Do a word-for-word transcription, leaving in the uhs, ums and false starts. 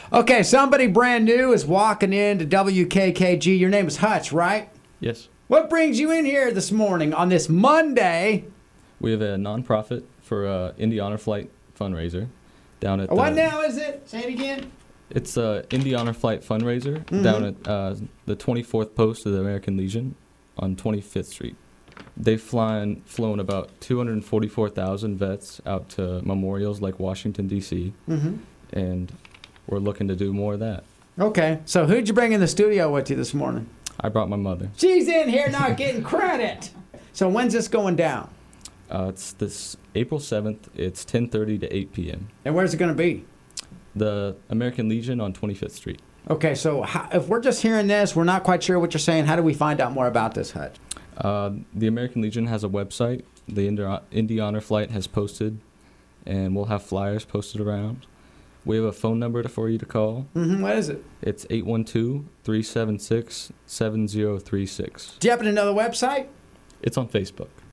Okay, somebody brand new is walking into W K K G. Your name is Hutch, right? Yes. What brings you in here this morning on this Monday? We have a nonprofit for uh, Indy Honor Flight fundraiser down at. What the, now is it? Say it again. It's a Indy Honor Flight fundraiser Mm-hmm. down at uh, the twenty-fourth post of the American Legion on twenty-fifth Street. They've flown, flown about two hundred forty-four thousand vets out to memorials like Washington, D C, Mm-hmm. and we're looking to do more of that. Okay, so who'd you bring in the studio with you this morning? I brought my mother. She's in here not getting credit. So when's this going down? Uh, it's this April seventh. It's ten thirty to eight p.m. And where's it going to be? The American Legion on twenty-fifth Street. Okay, so how, if we're just hearing this, we're not quite sure what you're saying. How do we find out more about this, Hutch? Uh, the American Legion has a website. The Indy, Indy Honor Flight has posted, and we'll have flyers posted around. We have a phone number to, for you to call. Mm-hmm. What is it? It's eight one two, three seven six, seven zero three six. Do you happen to know the website? It's on Facebook.